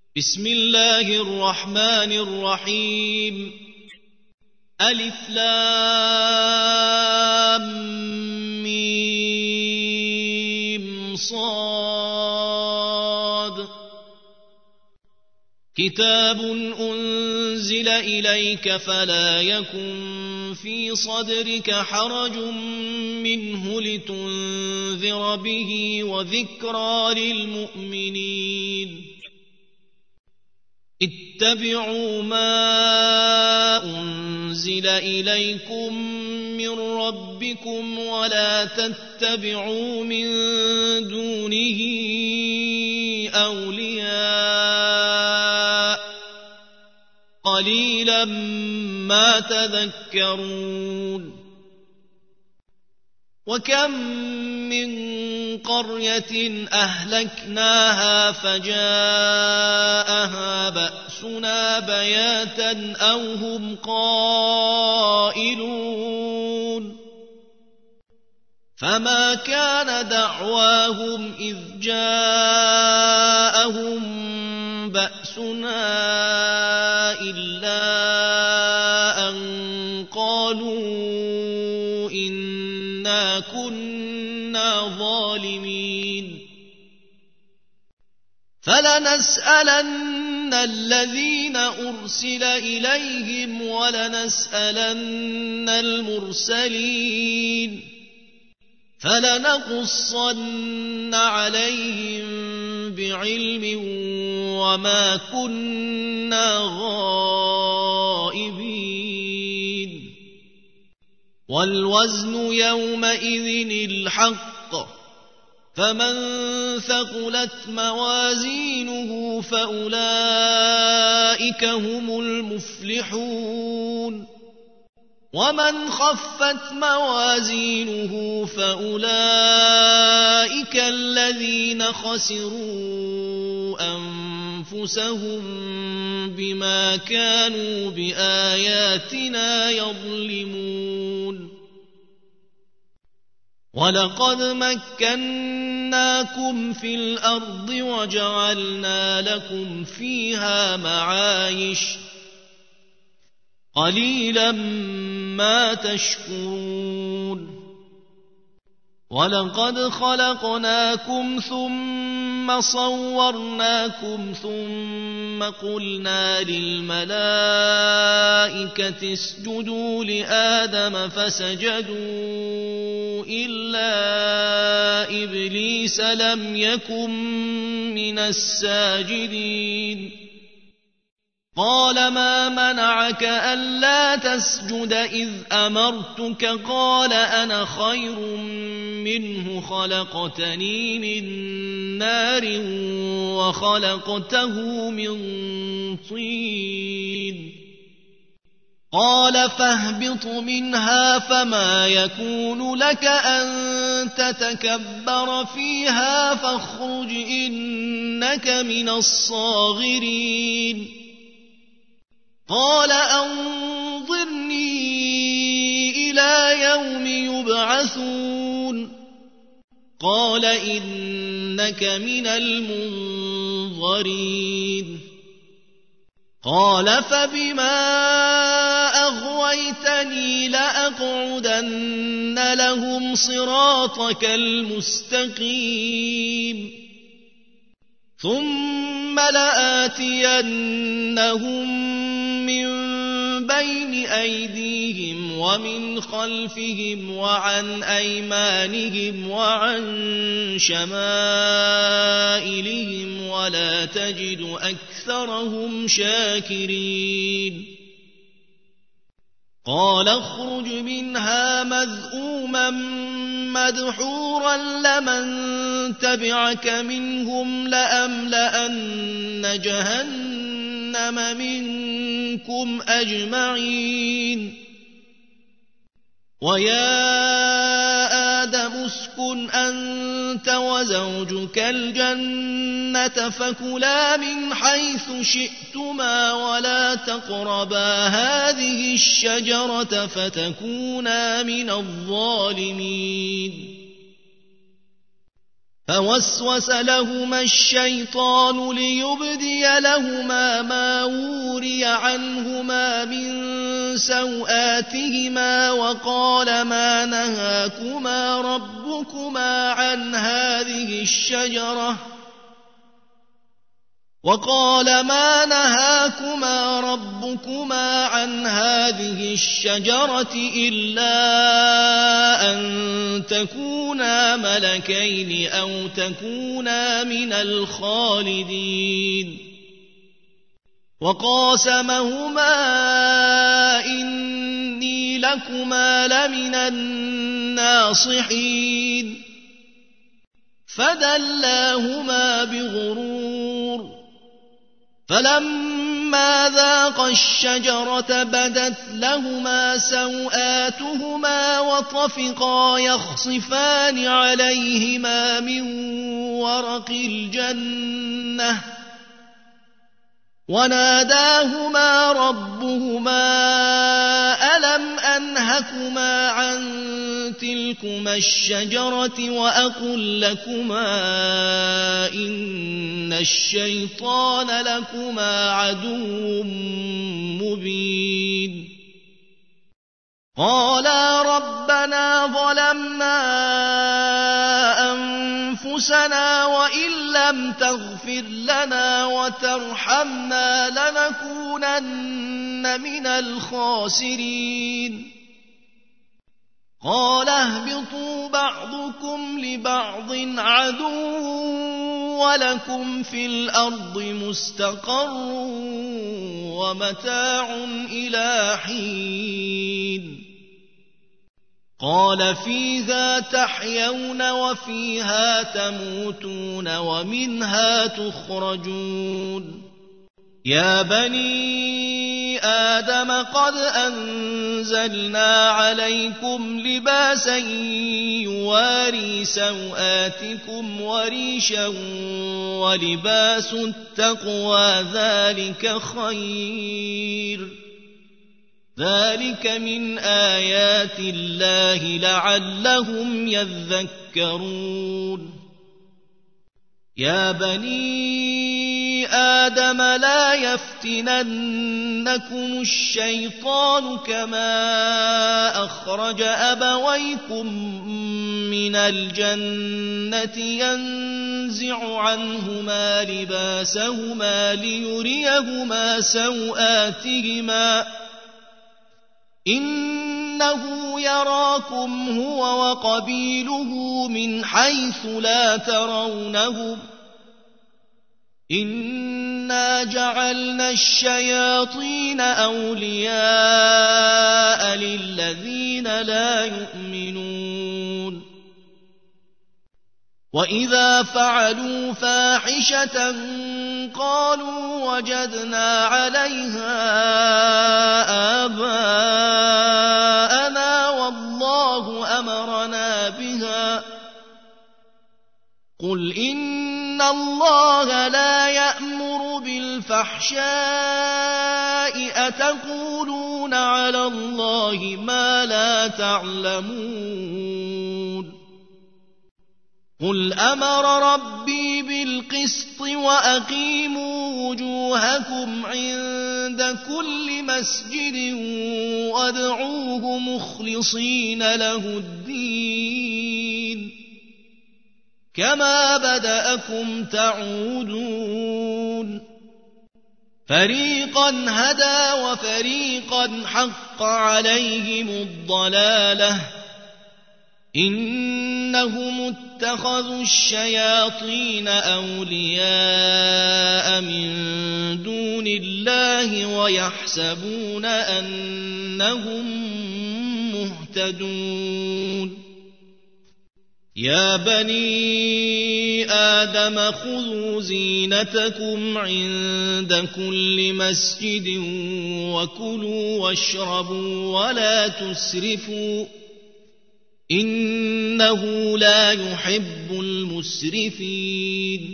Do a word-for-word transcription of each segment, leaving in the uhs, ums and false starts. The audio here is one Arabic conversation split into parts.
بسم الله الرحمن الرحيم ألف لام ميم صاد كتاب أنزل إليك فلا يكن في صدرك حرج منه لتنذر به وذكرى للمؤمنين اتبعوا ما أنزل إليكم من ربكم ولا تتبعوا من دونه أولياء قليلا ما تذكرون وكم من قرية أهلكناها فجاءها بأسنا بياتا أو هم قائلون فما كان دعواهم إذ جاءهم بأسنا إلا أن قالوا إنا كنا ظالمين فلنسألن الذين أرسل إليهم ولنسألن المرسلين فلنقصن عليهم بعلم وما كنا غائبين والوزن يومئذ الحق فمن ثقلت موازينه فأولئك هم المفلحون ومن خفت موازينه فأولئك الذين خسروا أنفسهم بما كانوا بآياتنا يظلمون ولقد مكناكم في الأرض وجعلنا لكم فيها معايش قليلا ما تشكرون ولقد خلقناكم ثم صورناكم ثم قلنا للملائكة اسجدوا لآدم فسجدوا إلا إبليس لم يكن من الساجدين قال ما منعك ألا تسجد إذ أمرتك قال أنا خير منه خلقتني من نار وخلقته من طين قال فاهبط منها فما يكون لك أن تتكبر فيها فاخرج إنك من الصاغرين قال أنظرني إلى يوم يبعثون قال إنك من المنظرين قال فبما أغويتني لأقعدن لهم صراطك المستقيم ثم لآتينهم من بين أيديهم ومن خلفهم وعن أيمانهم وعن شمائلهم ولا تجد أكثرهم شاكرين قال اخرج منها مذءوما مدحورا لمن تبعك منهم لأملأن جهنم منكم أجمعين ويا آدم اسكن أنت وزوجك الجنة فكلا من حيث شئتما ولا تقربا هذه الشجرة فتكونا من الظالمين فوسوس لهما الشيطان ليبدي لهما ما وري عنهما من سوآتهما وقال ما نهاكما ربكما عن هذه الشجرة وقال ما نهاكما ربكما عن هذه الشجرة إلا أن تكونا ملكين أو تكونا من الخالدين وقاسمهما إني لكما لمن الناصحين فدلاهما بغرور فلما ذاقا الشجرة بدت لهما سوآتهما وطفقا يخصفان عليهما من ورق الجنة وناداهما ربهما ألم أنهكما عن تلكما الشجرة وأقل لكما إن الشيطان لكما عدو مبين قالا ربنا ظلمنا أنفسنا وإن لم تغفر لنا وترحمنا لنكونن من الخاسرين قال اهبطوا بعضكم لبعض عدو ولكم في الأرض مستقر ومتاع إلى حين قال فيها تحيون وفيها تموتون ومنها تخرجون يا بني آدم قد أنزلنا عليكم لباسا يواري سوآتكم وريشا ولباس التقوى ذلك خير ذلك من آيات الله لعلهم يذكرون يا بني آدم لا يفتننكم الشيطان كما أخرج أبويكم من الجنة ينزع عنهما لباسهما ليريهما سوآتهما إنه يراكم هو وقبيله من حيث لا ترونهم إنا جعلنا الشياطين أولياء للذين لا يؤمنون وإذا فعلوا فاحشة قالوا وجدنا عليها آباءنا والله أمرنا بها قل إن الله لا يأمر بالفحشاء أتقولون على الله ما لا تعلمون قل أمر ربي بالقسط وأقيموا وجوهكم عند كل مسجد وادعوه مخلصين له الدين كما بدأكم تعودون فريقا هدى وفريقا حق عليهم الضلالة إنهم اتخذوا الشياطين أولياء من دون الله ويحسبون أنهم مهتدون يا بني آدم خذوا زينتكم عند كل مسجد وكلوا واشربوا ولا تسرفوا إنه لا يحب المسرفين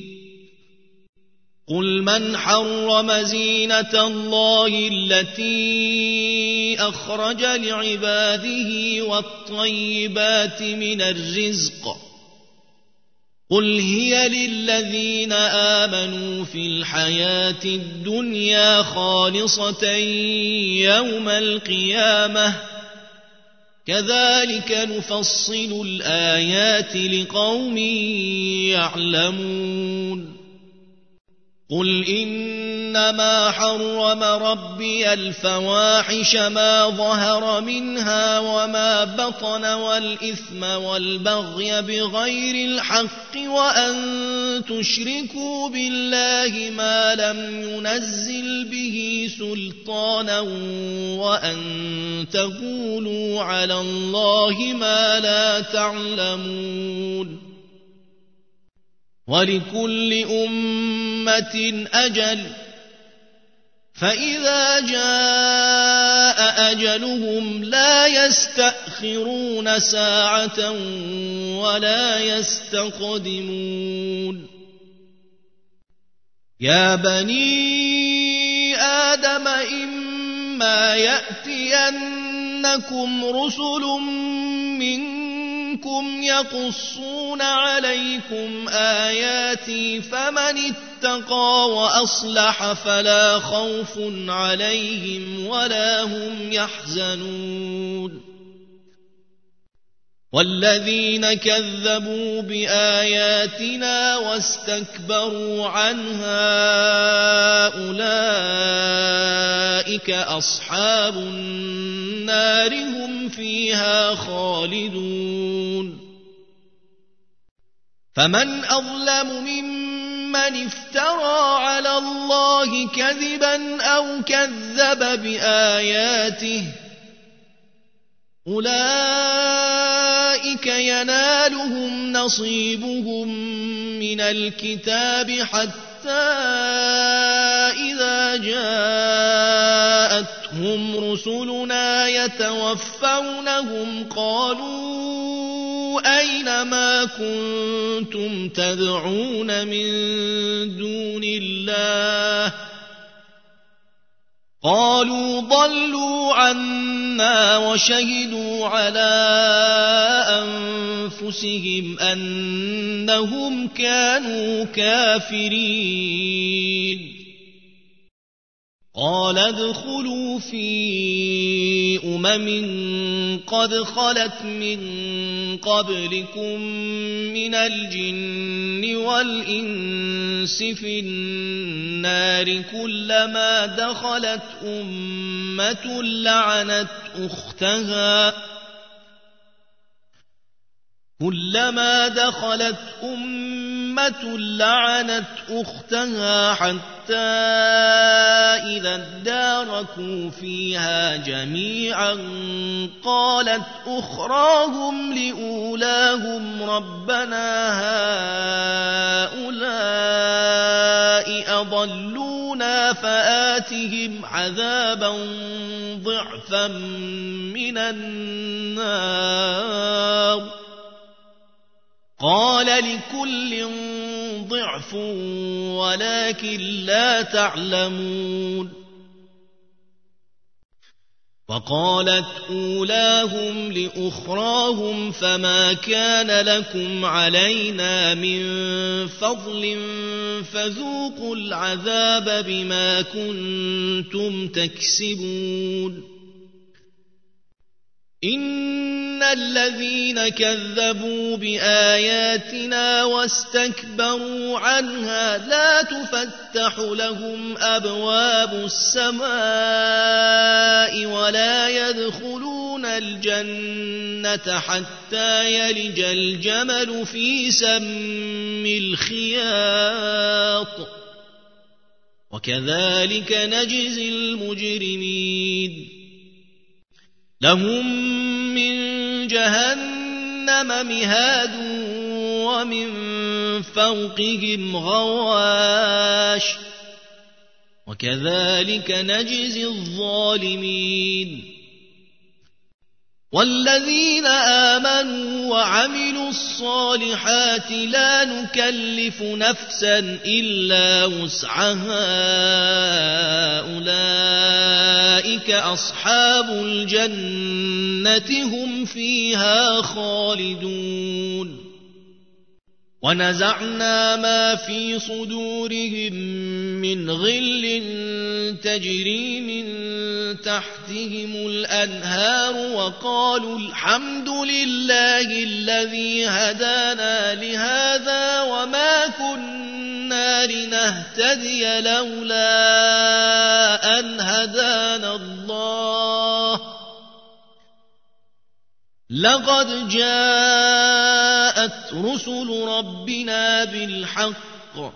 قل من حرم زينة الله التي أخرج لعباده والطيبات من الرزق قل هي للذين آمنوا في الحياة الدنيا خالصة يوم القيامة كذلك نفصل الآيات لقوم يعلمون قل إنما حرم ربي الفواحش ما ظهر منها وما بطن والإثم والبغي بغير الحق وأن تشركوا بالله ما لم ينزل به سلطانا وأن تقولوا على الله ما لا تعلمون ولكل أمة أجل فإذا جاء أجلهم لا يستأخرون ساعة ولا يستقدمون يا بني آدم إما يأتينكم رسل منكم يقصون عليكم آياتي فمن اتقى وأصلح فلا خوف عليهم ولا هم يحزنون والذين كذبوا بآياتنا واستكبروا عنها أولئك أصحاب النار هم فيها خالدون فمن أظلم ممن افترى على الله كذبا أو كذب بآياته أولئك ينالهم نصيبهم من الكتاب حتى إذا جاءتهم رسلنا يتوفونهم قالوا أين ما كنتم تدعون من دون الله قالوا ضلوا عنا وشهدوا على أنفسهم أنهم كانوا كافرين قال ادخلوا في أمم قد خلت من قبلكم من الجن والإنس في النار كلما دخلت أمة لعنت أختها كلما دخلت أمة لعنت أختها حتى إذا اداركوا فيها جميعا قالت أخراهم لأولاهم ربنا هؤلاء أضلونا فآتهم عذابا ضعفا من النار قال لكل ضعف ولكن لا تعلمون وقالت أولاهم لأخراهم فما كان لكم علينا من فضل فذوقوا العذاب بما كنتم تكسبون إن الذين كذبوا بآياتنا واستكبروا عنها لا تفتح لهم أبواب السماء ولا يدخلون الجنة حتى يلج الجمل في سم الخياط وكذلك نجزي المجرمين لهم من جهنم مهاد ومن فوقهم غواش وكذلك نجزي الظالمين والذين آمنوا وعملوا الصالحات لا نكلف نفسا إلا وسعها أولئك أصحاب الجنة هم فيها خالدون ونزعنا ما في صدورهم من غل تجري من تحتهم الأنهار وقالوا الحمد لله الذي هدانا لهذا وما كنا لنهتدي لولا أن هدانا الله لقد جاءت رسل ربنا بالحق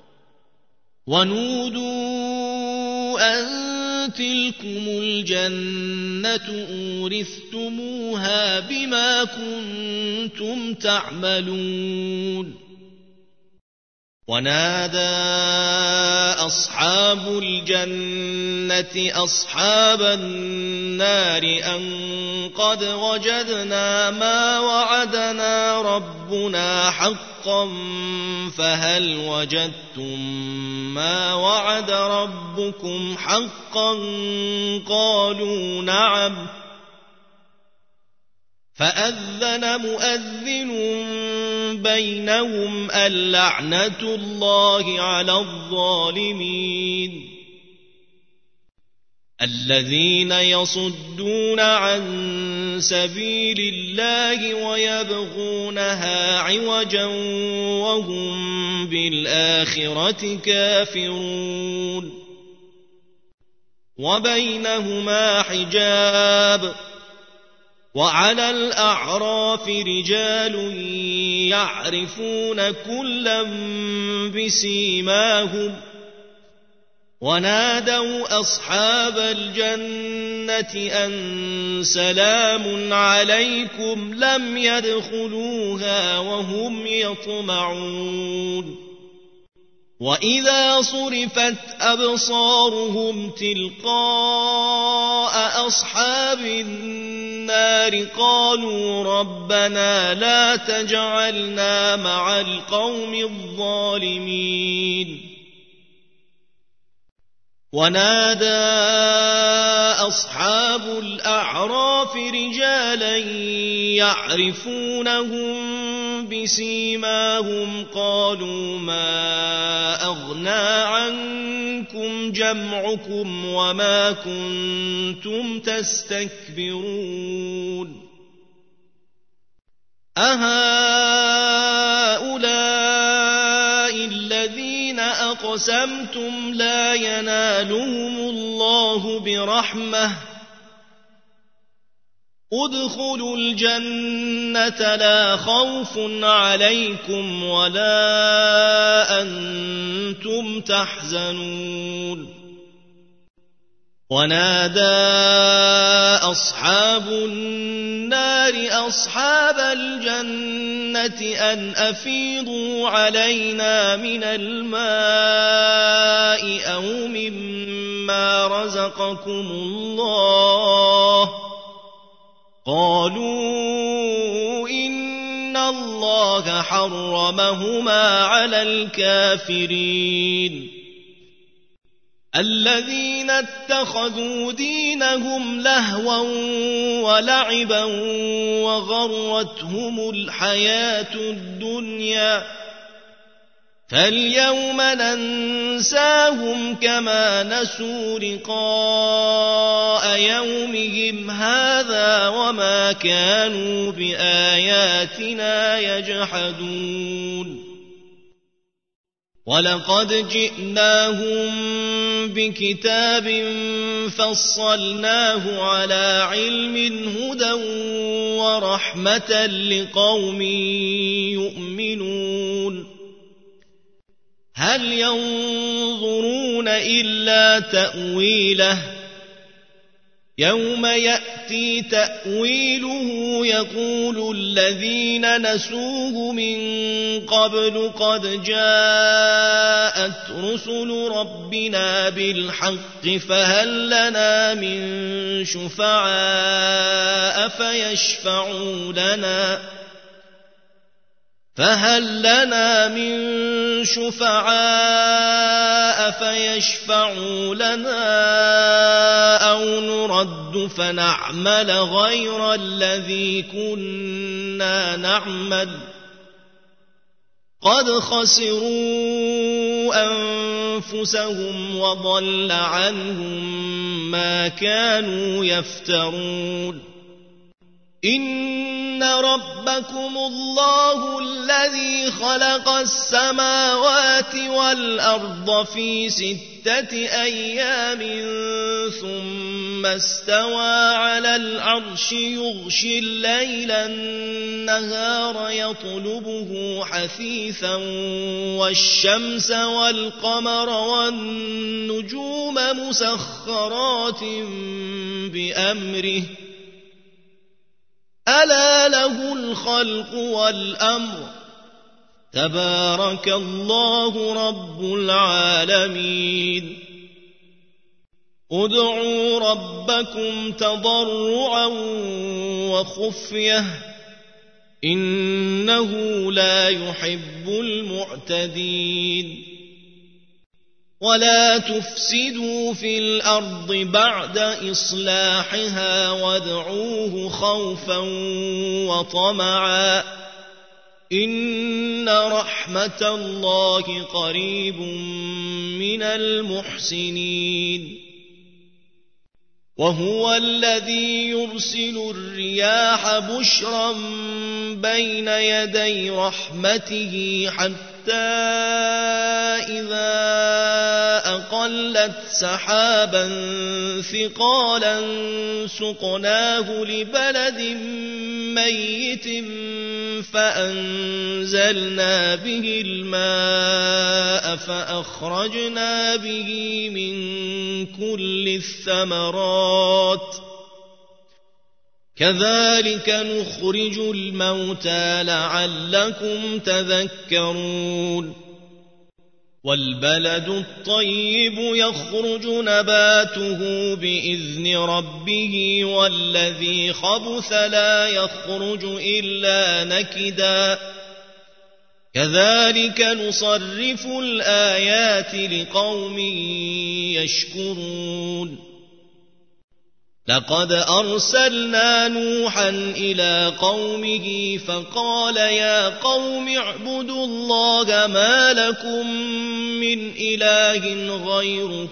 ونودوا أن تلكم الجنة أورثتموها بما كنتم تعملون ونادى أصحاب الجنة أصحاب النار أن قد وجدنا ما وعدنا ربنا حقا فهل وجدتم ما وعد ربكم حقا قالوا نعم فأذن مؤذن بينهم اللعنة الله على الظالمين الذين يصدون عن سبيل الله ويبغونها عوجا وهم بالآخرة كافرون وبينهما حجاب وعلى الأعراف رجال يعرفون كلا بسيماهم ونادوا أصحاب الجنة أن سلام عليكم لم يدخلوها وهم يطمعون وإذا صرفت أبصارهم تلقاء أصحاب النار قالوا ربنا لا تجعلنا مع القوم الظالمين ونادى أصحاب الأعراف رجالا يعرفونهم بسيماهم قالوا ما أغنى عنكم جمعكم وما كنتم تستكبرون أهؤلاء الذين أقسمتم لا ينالهم الله برحمة ادخلوا الجنة لا خوف عليكم ولا أنتم تحزنون ونادى أصحاب النار أصحاب الجنة أن أفيضوا علينا من الماء أو مما رزقكم الله قالوا إن الله حرمهما على الكافرين الذين اتخذوا دينهم لهوا ولعبا وغرتهم الحياة الدنيا فاليوم ننساهم كما نسوا لقاء يومهم هذا وما كانوا بآياتنا يجحدون ولقد جئناهم بكتاب فصلناه على علم هدى ورحمة لقوم يؤمنون هل ينظرون إلا تأويله يوم يأتي تأويله يقول الذين نسوه من قبل قد جاءت رسل ربنا بالحق فهل لنا من شفعاء فيشفعوا لنا فهل لنا من شفعاء فيشفعوا لنا أو نرد فنعمل غير الذي كنا نعمل قد خسروا أنفسهم وضل عنهم ما كانوا يفترون إن ربكم الله الذي خلق السماوات والأرض في ستة أيام ثم استوى على العرش يغشي الليل النهار يطلبه حثيثا والشمس والقمر والنجوم مسخرات بأمره ألا له الخلق والأمر تبارك الله رب العالمين ادعوا ربكم تضرعا وخفية إنه لا يحب المعتدين ولا تفسدوا في الأرض بعد إصلاحها وادعوه خوفا وطمعا إن رحمة الله قريب من المحسنين وهو الذي يرسل الرياح بشرا بين يدي رحمته حتى إذا أقلت سحابا ثقالا سقناه لبلد ميت فأنزلنا به الماء فأخرجنا به من كل الثمرات كذلك نخرج الموتى لعلكم تذكرون والبلد الطيب يخرج نباته بإذن ربه والذي خبث لا يخرج إلا نكدا كذلك نصرف الآيات لقوم يشكرون لقد أرسلنا نوحا إلى قومه فقال يا قوم اعبدوا الله ما لكم من إله غيره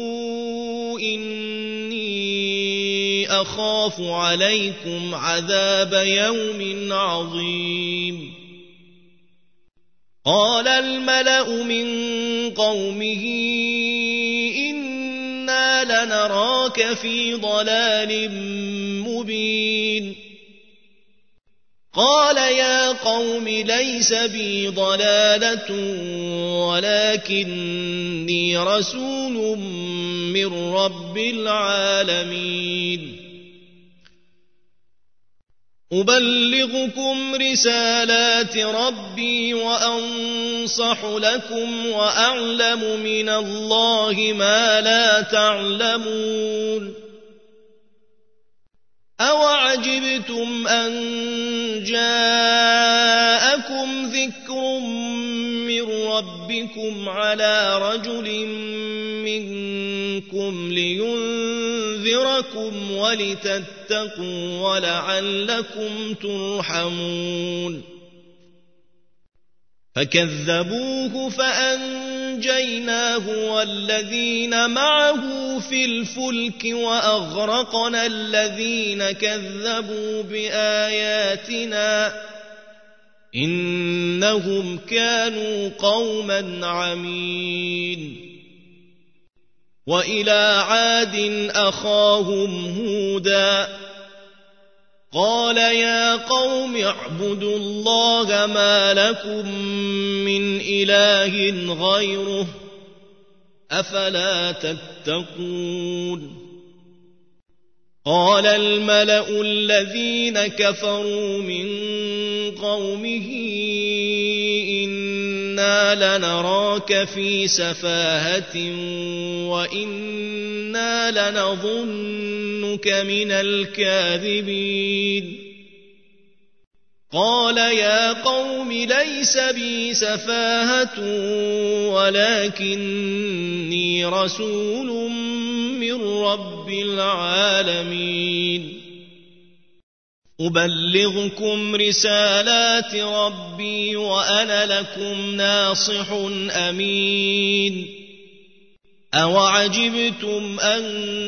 إني أخاف عليكم عذاب يوم عظيم قال الملأ من قومه إنا لنراك في ضلال مبين قال يا قوم ليس بي ضلالة ولكني رسول من رب العالمين أبلغكم رسالات ربي وأنصح لكم وأعلم من الله ما لا تعلمون أوعجبتم أن جاءكم ذكر من ربكم على رجل منكم لينذركم ولتتقوا ولعلكم ترحمون فكذبوه فأنجيناه والذين معه في الفلك وأغرقنا الذين كذبوا بآياتنا إنهم كانوا قوما عمين وإلى عاد أخاهم هودا قال يا قوم اعبدوا الله ما لكم من إله غيره أفلا تتقون قال الملأ الذين كفروا من قومه إنا لنراك في سفاهة وإنا لنظنك من الكاذبين قال يا قوم ليس بي سفاهة ولكني رسول من رب العالمين أبلغكم رسالات ربي وأنا لكم ناصح أمين أوعجبتم أن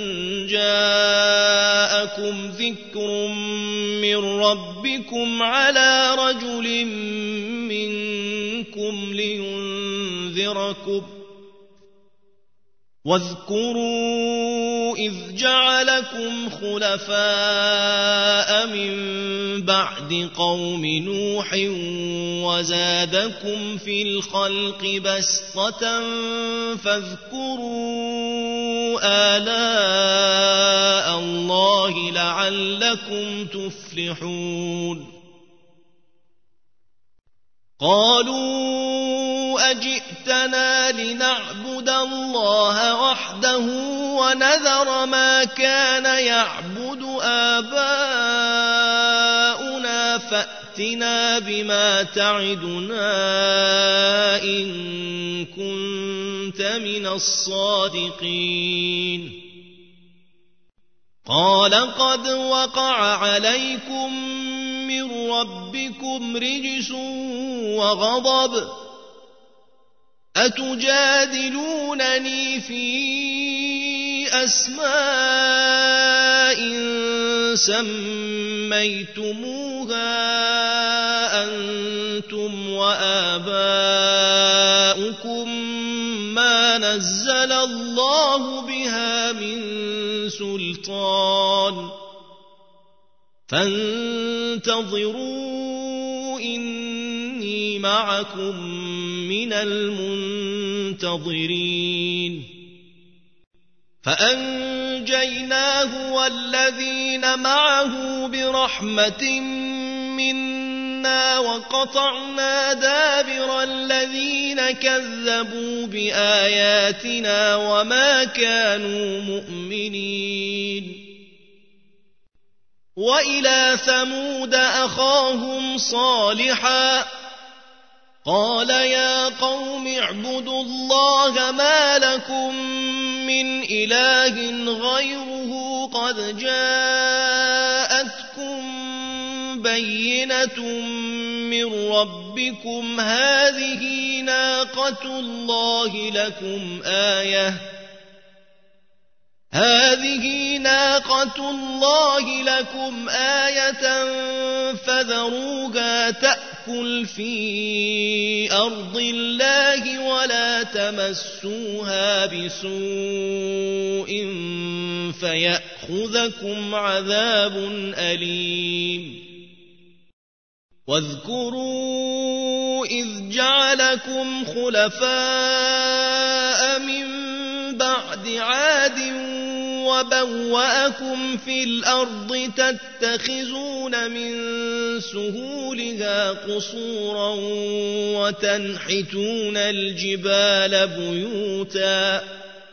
جاءكم ذكر من ربكم على رجل منكم لينذركم واذكروا إذ جعلكم خلفاء من بعد قوم نوح وزادكم في الخلق بسطة فاذكروا آلاء الله لعلكم تفلحون قالوا أجئتنا لنعبد الله وحده ونذر ما كان يعبد آباؤنا فأتنا بما تعدنا إن كنت من الصادقين قال قد وقع عليكم من ربكم رجس وغضب أتجادلونني في أسماء سميتموها أنتم وآباؤكم ما نزل الله بها من سلطان فانتظروا إني معكم من المنتظرين فأنجيناه والذين معه برحمة منا وقطعنا دابر الذين كذبوا بآياتنا وما كانوا مؤمنين وإلى ثمود أخاهم صالحا قال يا قوم اعبدوا الله ما لكم من إله غيره قد جاءتكم بينة من ربكم هذه ناقة الله لكم آية هذه ناقة الله لكم آية فذروها تأكل في أرض الله ولا تمسوها بسوء فيأخذكم عذاب أليم واذكروا إذ جعلكم خلفاء من بعد عاد وبوأكم في الأرض تتخذون من سهولها قصورا وتنحتون الجبال بيوتا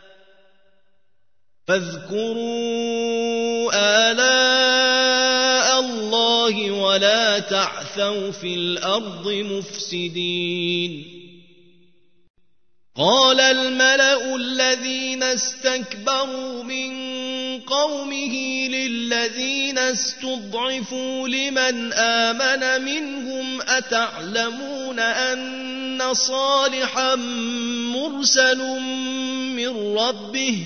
فاذكروا آلاء الله ولا تعثوا في الأرض مفسدين قال الملأ الذين استكبروا من قومه للذين استضعفوا لمن آمن منهم أتعلمون أن صالحا مرسل من ربه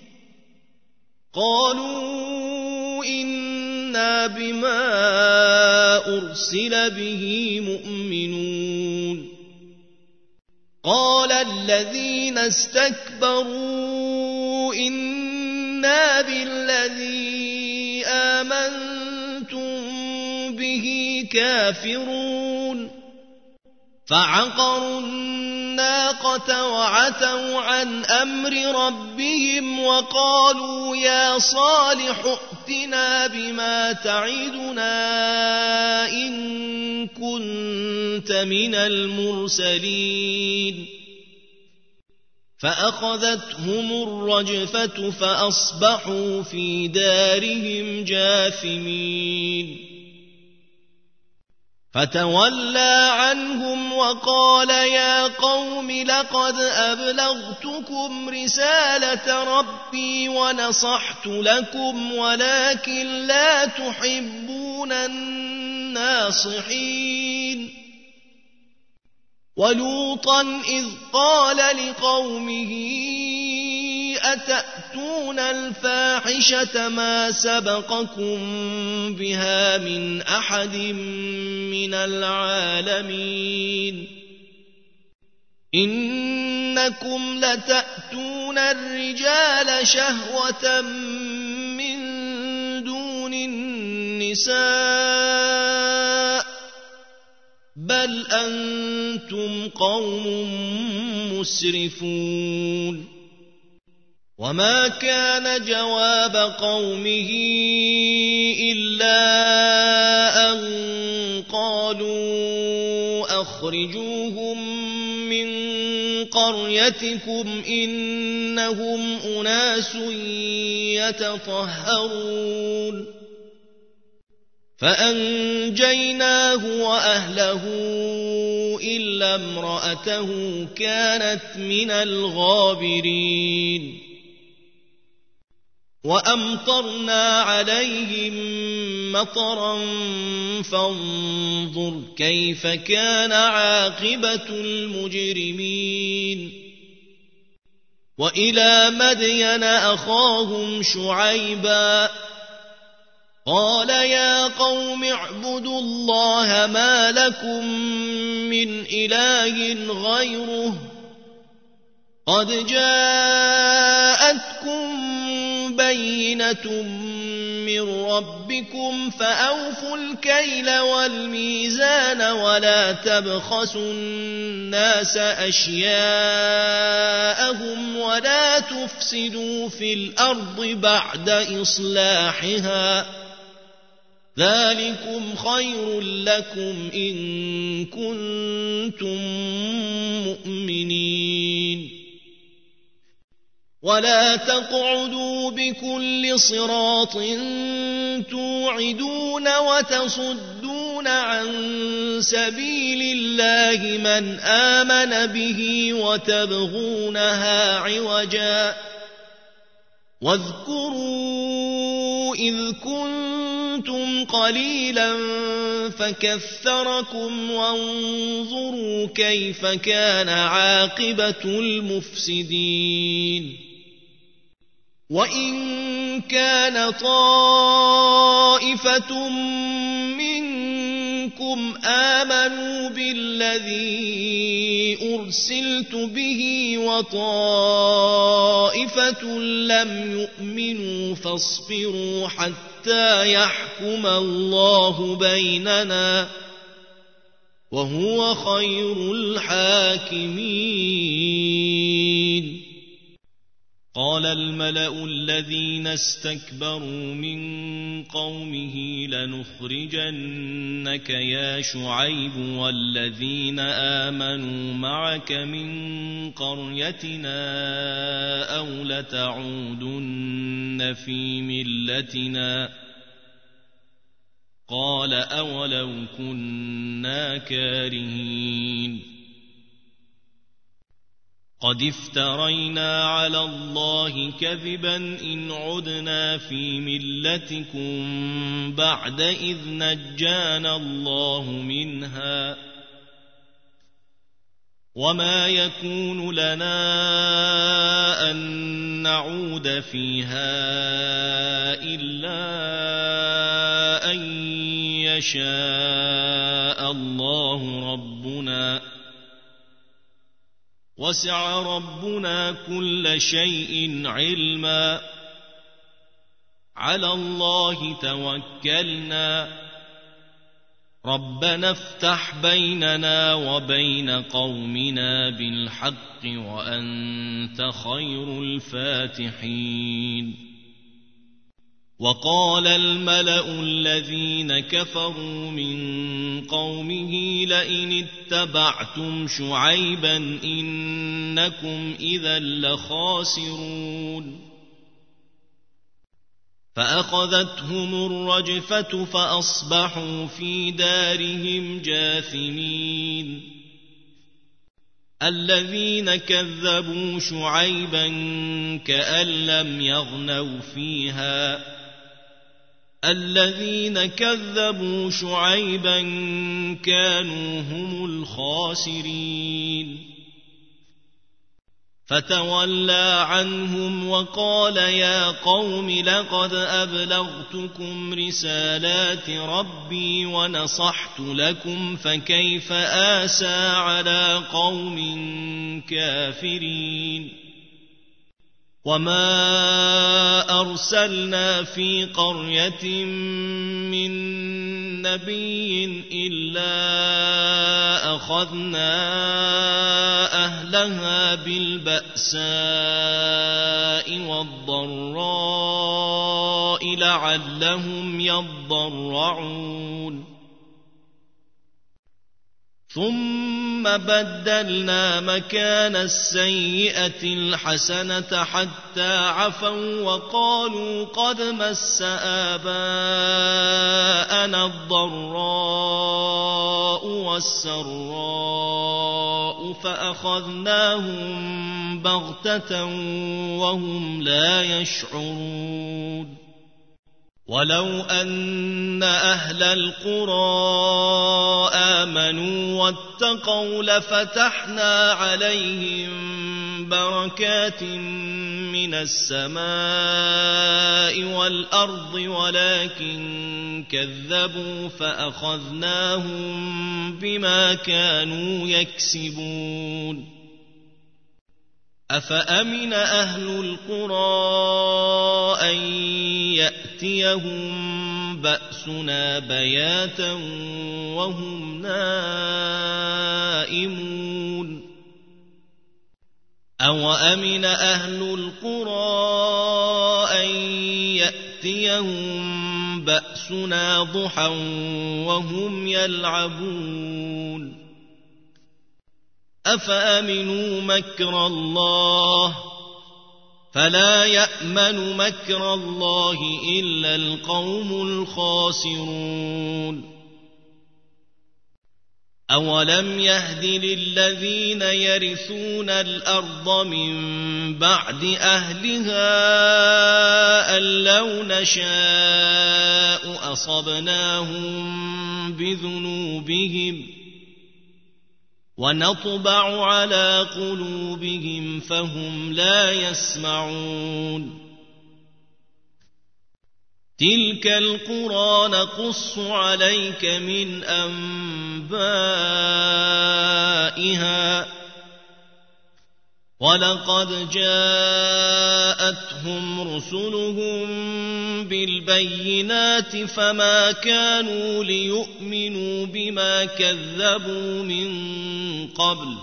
قالوا إنا بما أرسل به مؤمنون قال الذين استكبروا إنا بالذي آمنتم به كافرون فعقروا الناقة وعتوا عن أمر ربهم وقالوا يا صالح ائتنا بما تعدنا إن كنت من المرسلين فأخذتهم الرجفة فأصبحوا في دارهم جاثمين فتولى عنهم وقال يا قوم لقد أبلغتكم رسالة ربي ونصحت لكم ولكن لا تحبون الناصحين. ولوطا إذ قال لقومه أتأتون الفاحشة ما سبقكم بها من أحد من العالمين إنكم لتأتون الرجال شهوة من دون النساء بل أنتم قوم مسرفون. وما كان جواب قومه إلا أن قالوا أخرجوهم من قريتكم إنهم أناس يتطهرون. فأنجيناه وأهله إلا امرأته كانت من الغابرين. وأمطرنا عليهم مطرا فانظر كيف كان عاقبة المجرمين. وإلى مدين أخاهم شعيبا قال يا قوم اعبدوا الله ما لكم من إله غيره قد جاءتكم بينة من ربكم فأوفوا الكيل والميزان ولا تبخسوا الناس أشياءهم ولا تفسدوا في الأرض بعد إصلاحها ذلكم خير لكم إن كنتم مؤمنين. ولا تقعدوا بكل صراط توعدون وتصدون عن سبيل الله من آمن به وتبغونها عوجا واذكروا إذ كنتم قليلا فكثركم وانظروا كيف كان عاقبة المفسدين. وإن كان طائفة منكم آمنوا بالذي أرسلت به وطائفة لم يؤمنوا فاصبروا حتى يحكم الله بيننا وهو خير الحاكمين. قال الملأ الذين استكبروا من قومه لنخرجنك يا شعيب والذين آمنوا معك من قريتنا أو لتعودن في ملتنا قال أولو كنا كارهين. قد افترينا على الله كذبا إن عدنا في ملتكم بعد إذ نجانا الله منها وما يكون لنا أن نعود فيها إلا أن يشاء الله ربنا وسع ربنا كل شيء علما على الله توكلنا ربنا افتح بيننا وبين قومنا بالحق وأنت خير الفاتحين. وقال الملأ الذين كفروا من قومه لئن اتبعتم شعيبا إنكم إذا لخاسرون. فأخذتهم الرجفة فأصبحوا في دارهم جاثمين الذين كذبوا شعيبا كأن لم يغنوا فيها الذين كذبوا شعيبا كانوا هم الخاسرين فتولى عنهم وقال يا قوم لقد أبلغتكم رسالات ربي ونصحت لكم فكيف آسى على قوم كافرين وما أرسلنا في قرية من نبي إلا أخذنا أهلها بالبأساء والضراء لعلهم يضرعون ثم بدلنا مكان السيئة الحسنة حتى عفوا وقالوا قد مس آباءنا الضراء والسراء فأخذناهم بغتة وهم لا يشعرون ولو أن أهل القرى آمنوا واتقوا لفتحنا عليهم بركات من السماء والأرض ولكن كذبوا فأخذناهم بما كانوا يكسبون أفأمن أهل القرى أن يأتيهم بأسنا بياتا وهم نائمون أوأمن أهل القرى أن يأتيهم بأسنا ضحى وهم يلعبون أفأمنوا مكر الله فلا يأمن مكر الله إلا القوم الخاسرون أولم يهد للذين يرثون الأرض من بعد أهلها أن لو نشاء أصبناهم بذنوبهم ونطبع على قلوبهم فهم لا يسمعون تلك القرى نقص عليك من أنبائها ولقد جاءتهم رسلهم بالبينات فما كانوا ليؤمنوا بما كذبوا من قبل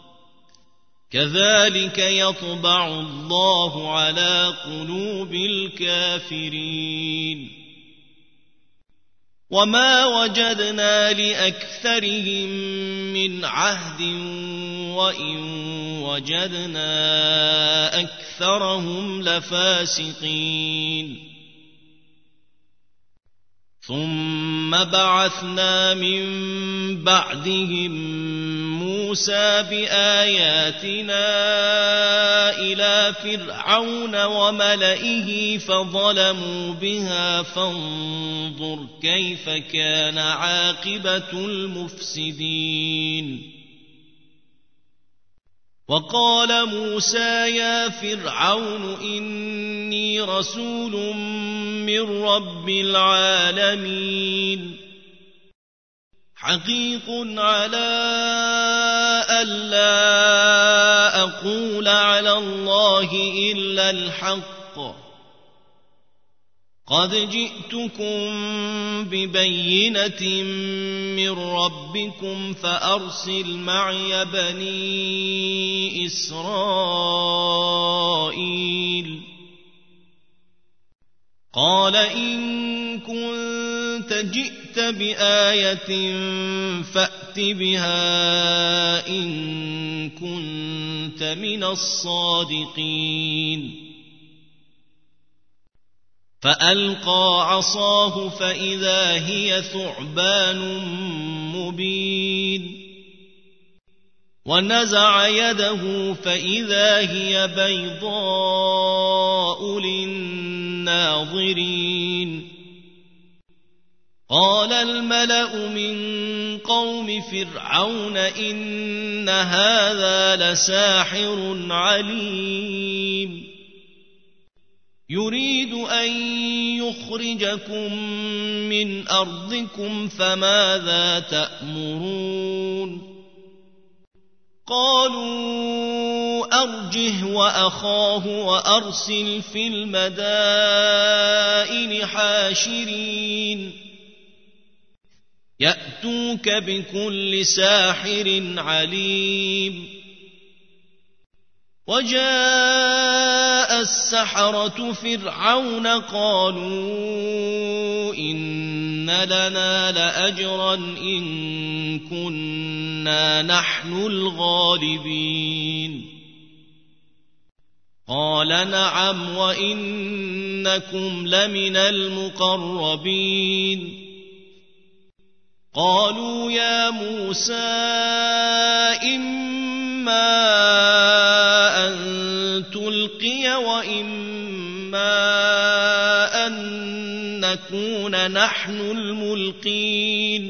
كذلك يطبع الله على قلوب الكافرين وما وجدنا لأكثرهم من عهد وإن وجدنا أكثرهم لفاسقين ثم بعثنا من بعدهم موسى بآياتنا إلى فرعون وملئه فظلموا بها فانظر كيف كان عاقبة المفسدين وقال موسى يا فرعون إني رسول من رب العالمين حقيق على ألا أقول على الله إلا الحق قد جئتكم ببينة من ربكم فأرسل معي بني إسرائيل قال إن كنت جئت بآية فأت بها إن كنت من الصادقين فألقى عصاه فإذا هي ثعبان مبين ونزع يده فإذا هي بيضاء للناظرين قال الملأ من قوم فرعون إن هذا لساحر عليم يريد أن يخرجكم من أرضكم فماذا تأمرون قالوا أرجه وأخاه وأرسل في المدائن حاشرين يأتوك بكل ساحر عليم وجاء السحرة فرعون قالوا إن لنا لأجرا إن كنا نحن الغالبين قال نعم وإنكم لمن المقربين قالوا يا موسى إما أن تلقي وإما أن نكون نحن الملقين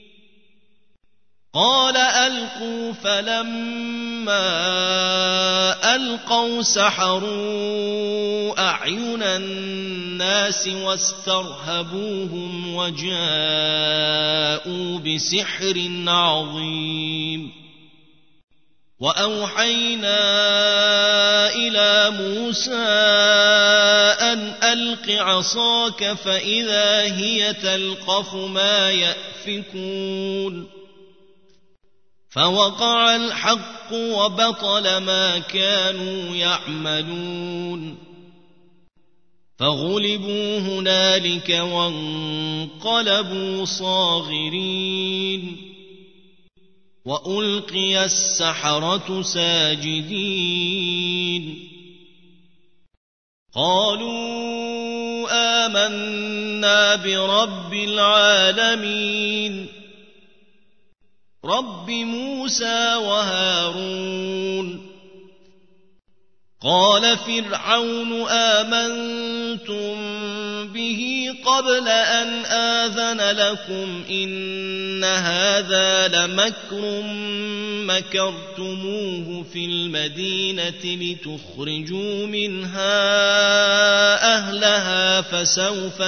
قال ألقوا فلما ألقوا سحروا أعين الناس واسترهبوهم وجاءوا بسحر عظيم وأوحينا إلى موسى أن ألق عصاك فإذا هي تلقف ما يأفكون فوقع الحق وبطل ما كانوا يعملون فغلبوا هنالك وانقلبوا صاغرين وألقي السحرة ساجدين قالوا آمنا برب العالمين رب موسى وهارون قال فرعون آمنتم به قبل أن آذن لكم إن هذا لمكر مكرتموه في المدينة لتخرجوا منها أهلها فسوف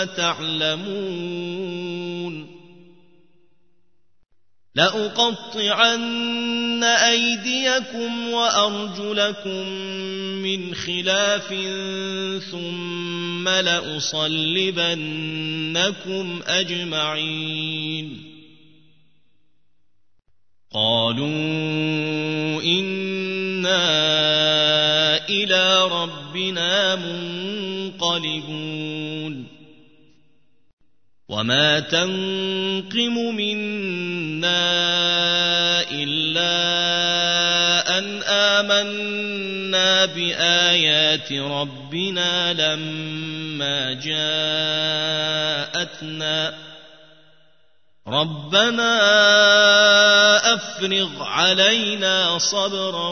تعلمون لأقطعن أيديكم وأرجلكم من خلاف ثم لأصلبنكم أجمعين قالوا إنا إلى ربنا منقلبون وما تنقم منا إلا أن آمنا بآيات ربنا لما جاءتنا ربنا أفرغ علينا صبرا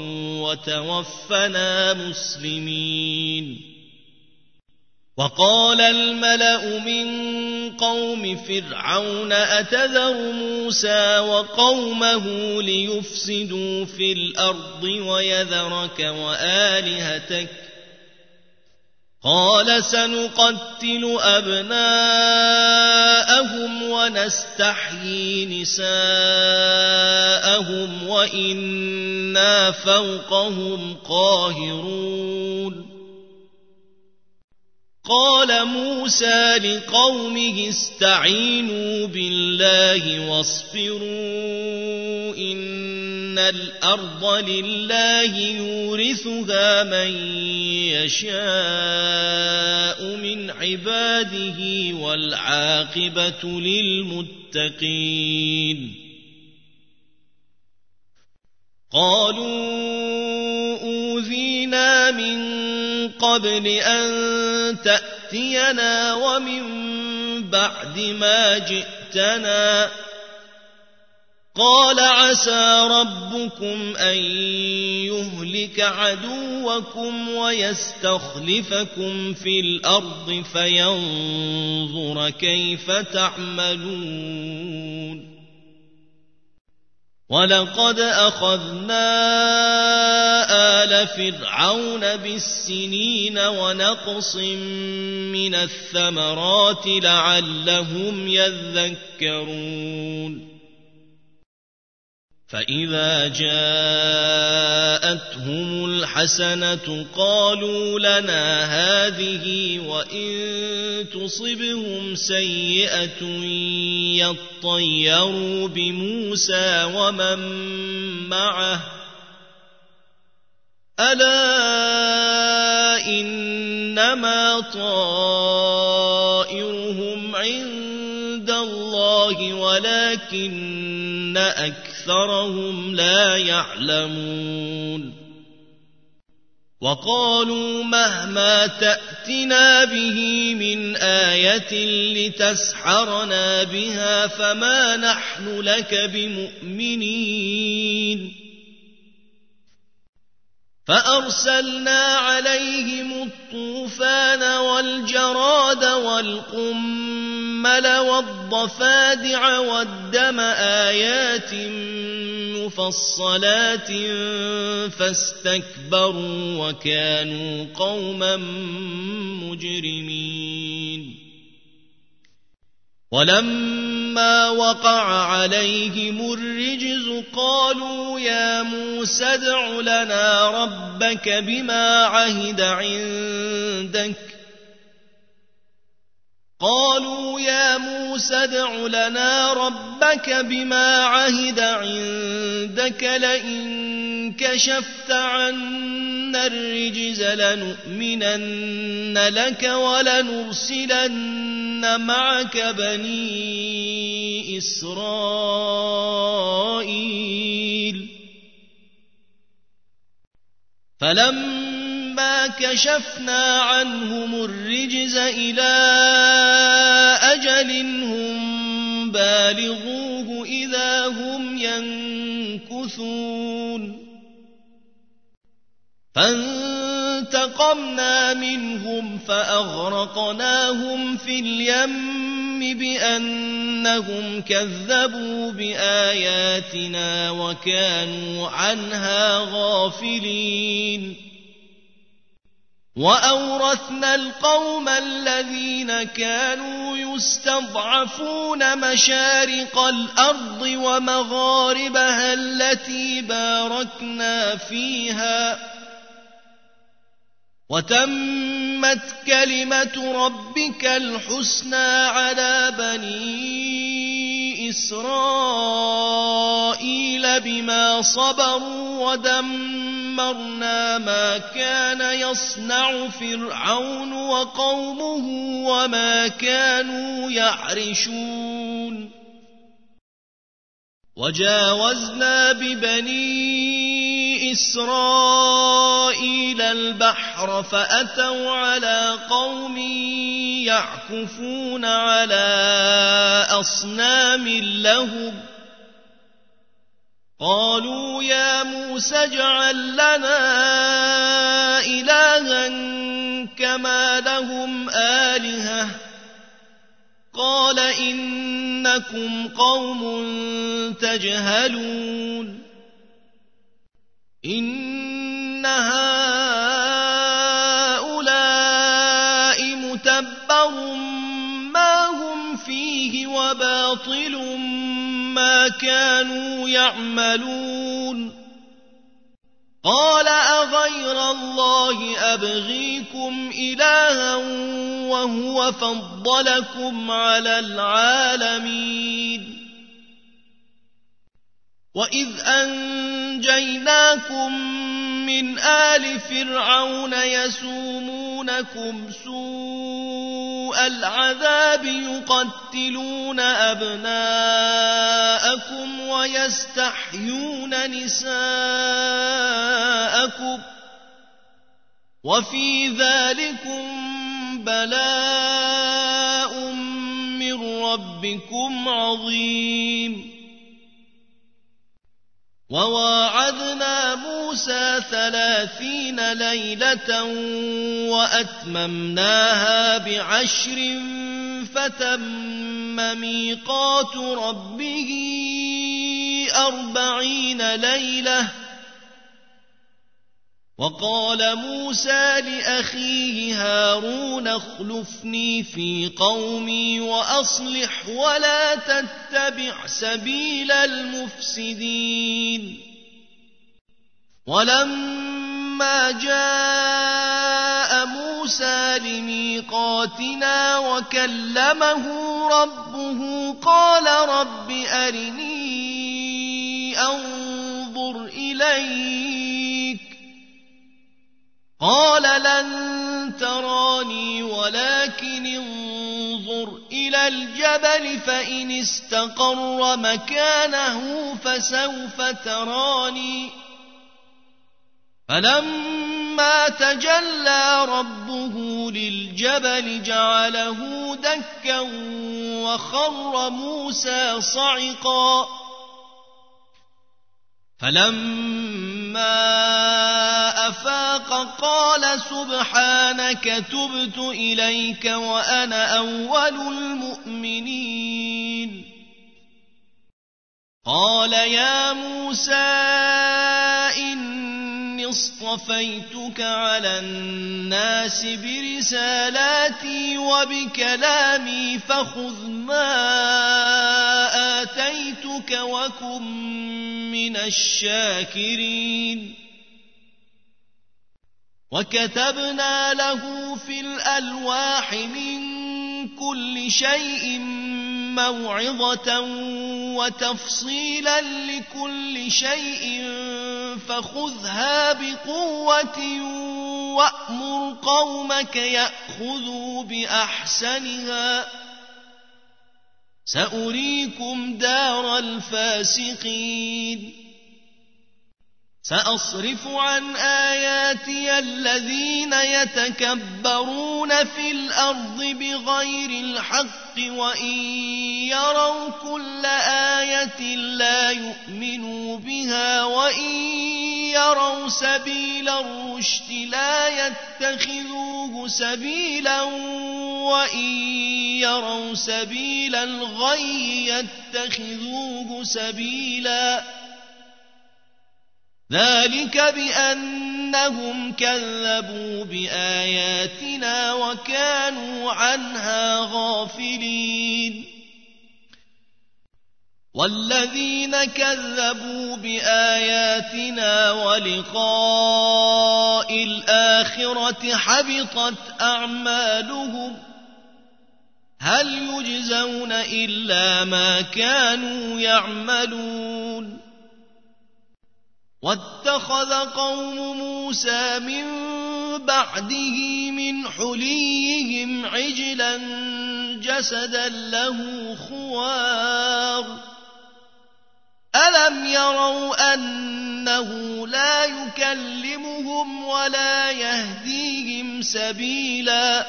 وتوفنا مسلمين وقال الملأ من قوم فرعون أتذر موسى وقومه ليفسدوا في الأرض ويذرك وآلهتك قال سنقتل أبناءهم ونستحيي نساءهم وإنا فوقهم قاهرون قال موسى لقومه استعينوا بالله واصبروا إن الأرض لله يورثها من يشاء من عباده والعاقبة للمتقين قالوا أوذينا من قبل أن تأتينا ومن بعد ما جئتنا قال عسى ربكم أن يهلك عدوكم ويستخلفكم في الأرض فينظر كيف تعملون ولقد أخذنا آل فرعون بالسنين ونقص من الثمرات لعلهم يذكرون فإذا جاءتهم الحسنة قالوا لنا هذه وإن تصبهم سيئة يطيروا بموسى ومن معه ألا إنما طائرهم عند الله ولكن أكثرهم لا يعلمون وقالوا مهما تأتنا به من آية لتسحرنا بها فما نحن لك بمؤمنين فأرسلنا عليهم الطوفان والجراد والقمل والضفادع والدم آيات مفصلات فاستكبروا وكانوا قوما مجرمين ولما وقع عليهم الرجز قالوا يا موسى ادع لنا ربك بما عهد عندك قالوا يا موسى ادع لنا ربك بما عهد عندك لئن كشفت عنا الرجز لنؤمنن لك ولنرسلن معك بني إسرائيل فلما كشفنا عنهم الرجز إلى أجل هم بالغوه إذا هم ينكثون فانتقمنا منهم فأغرقناهم في اليم بأنهم كذبوا بآياتنا وكانوا عنها غافلين وأورثنا القوم الذين كانوا يستضعفون مشارق الأرض ومغاربها التي باركنا فيها وتمت كلمة ربك الحسنى على بني إسرائيل بما صبروا ودمرنا ما كان يصنع فرعون وقومه وما كانوا يعرشون وجاوزنا ببني إسرائيل البحر فأتوا على قوم يعكفون على أصنام لهم قالوا يا موسى اجعل لنا إلها كما لهم آلهة قال إنكم قوم تجهلون إن هؤلاء متبر ما هم فيه وباطل ما كانوا يعملون قال أغير الله أبغيكم إلها وهو فضلكم على العالمين وإذ أنجيناكم من آل فرعون يسومونكم سوء العذاب يقتلون أبناءكم ويستحيون نساءكم وفي ذلكم بلاء من ربكم عظيم. وواعدنا موسى ثلاثين ليلة وأتممناها بعشر فتم ميقات ربه أربعين ليلة. وقال موسى لأخيه هارون اخلفني في قومي وأصلح ولا تتبع سبيل المفسدين. ولما جاء موسى لميقاتنا وكلمه ربه قال رب أرني أنظر إليك قال لن تراني ولكن انظر إلى الجبل فإن استقر مكانه فسوف تراني. فلما تجلى ربه للجبل جعله دكا وخر موسى صعقا. فلما أفاق قال سبحانك تبت إليك وأنا أول المؤمنين. قال يا موسى إني اصطفيتك على الناس برسالاتي وبكلامي فخذ ما آتيتك وكن من الشاكرين. وكتبنا له في الألواح من كل شيء موعظة وتفصيلا لكل شيء فخذها بقوة وأمر قومك يأخذوا بأحسنها سأريكم دار الفاسقين. سأصرف عن آياتي الذين يتكبرون في الأرض بغير الحق وإن يروا كل آية لا يؤمنوا بها وإن يروا سبيل الرشد لا يتخذوه سبيلا وإن يروا سبيل الغي يتخذوه سبيلا. ذلك بأنهم كذبوا بآياتنا وكانوا عنها غافلين. والذين كذبوا بآياتنا ولقاء الآخرة حبطت أعمالهم هل يجزون إلا ما كانوا يعملون. واتخذ قوم موسى من بعده من حليهم عجلا جسدا له خوار ألم يروا أنه لا يكلمهم ولا يهديهم سبيلا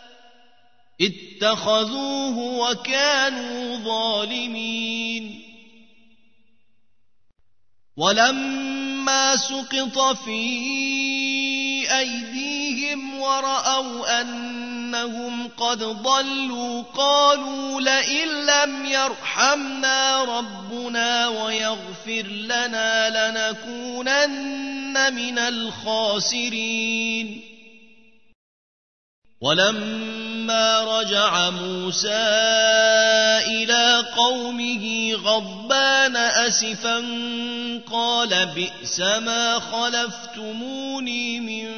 اتخذوه وكانوا ظالمين. ولما سقط في أيديهم ورأوا أنهم قد ضلوا قالوا لئن لم يرحمنا ربنا ويغفر لنا لنكونن من الخاسرين. ولما رجع موسى إلى قومه غضبان أسفا قال بئس ما خلفتموني من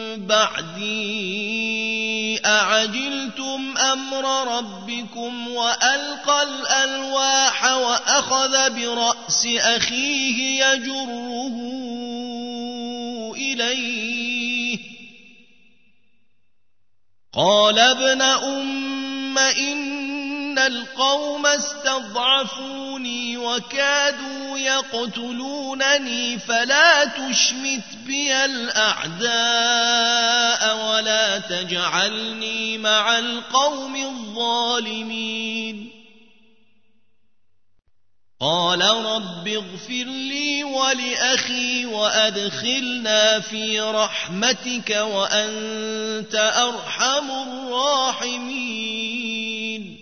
بعدي أعجلتم أمر ربكم وألقى الألواح وأخذ برأس أخيه يجره إليه قال ابن أم إن القوم استضعفوني وكادوا يقتلونني فلا تشمت بي الأعداء ولا تجعلني مع القوم الظالمين. قال رب اغفر لي ولأخي وأدخلنا في رحمتك وأنت أرحم الراحمين.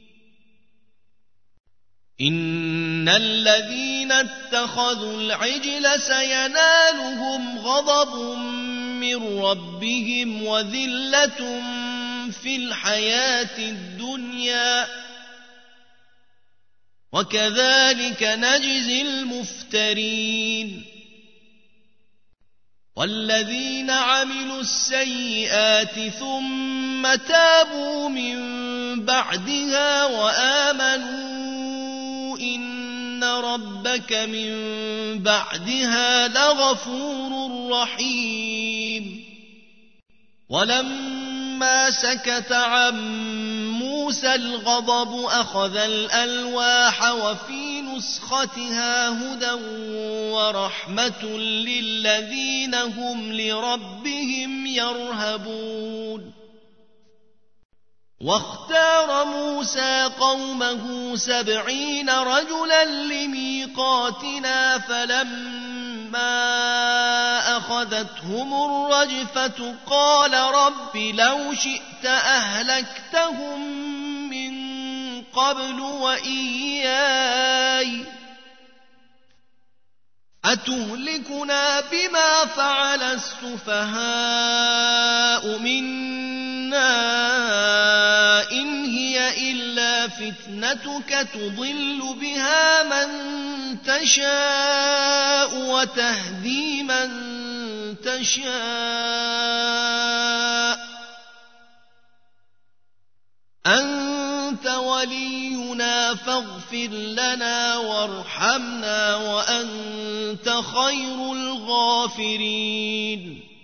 إن الذين اتخذوا العجل سينالهم غضب من ربهم وذلة في الحياة الدنيا وكذلك نجزي المفترين. والذين عملوا السيئات ثم تابوا من بعدها وآمنوا إن ربك من بعدها لغفور رحيم. ولما سكت عن موسى الغضب أخذ الألواح وفي نسختها هدى ورحمة للذين هم لربهم يرهبون. واختار موسى قومه سبعين رجلا لميقاتنا فلما أخذتهم الرجفة قال رب لو شئت أهلكتهم من قبل وإياي أتهلكنا بما فعل السفهاء منا إن هي إلا فتنتك تضل بها من تشاء وتهدي من تشاء أنت ولينا فاغفر لنا وارحمنا وأنت خير الغافرين.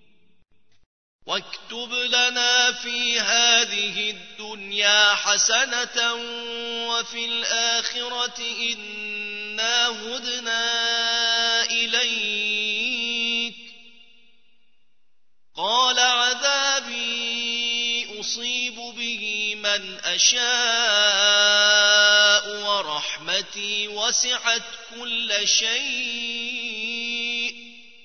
واكتب لنا في هذه الدنيا حسنة وفي الآخرة إنا هدنا إليك. قال عذابي أصيب به من أشاء ورحمتي وسعت كل شيء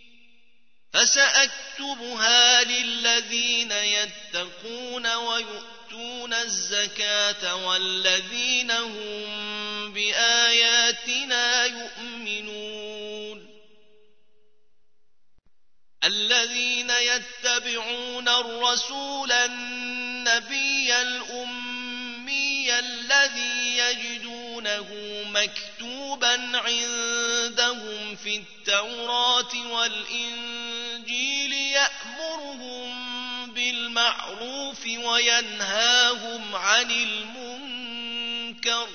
فسأكتبها للذين يتقون ويؤتون الزكاة والذين هم بآياتنا يؤمنون. الذين يتبعون الرسول النبي الأمي الذي يجدونه مكتوبا عندهم في التوراة والإنجيل يأمرهم بالمعروف وينهاهم عن المنكر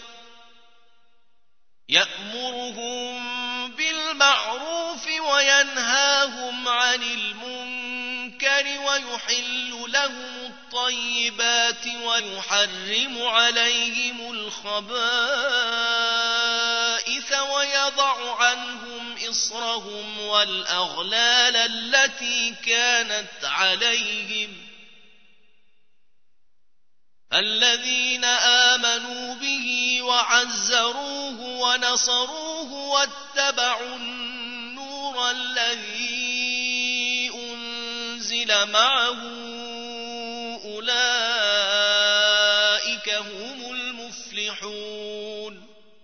يأمرهم بالمعروف وينهاهم عن المنكر ويحل لهم الطيبات ويحرم عليهم الخبائث ويضع عنهم إصرهم والأغلال التي كانت عليهم. الذين آمنوا به وعزروه ونصروه واتبعوا النور الذي أنزل معه أولئك هم المفلحون.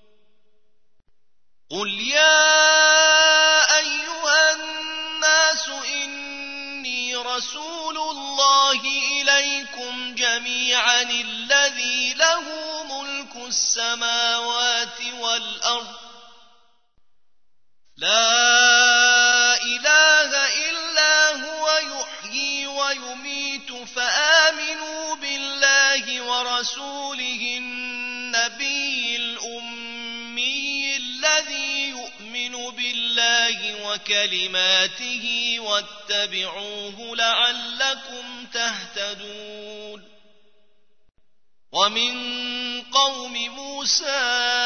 قل يا أيها الناس إني رسول الله إليكم جميعا الذي له ملك السماوات والأرض لا إله إلا هو يحيي ويميت فآمنوا بالله ورسوله النبي الأمي الذي يؤمن بالله وكلماته واتبعوه لعلكم تهتدون. ومن قوم موسى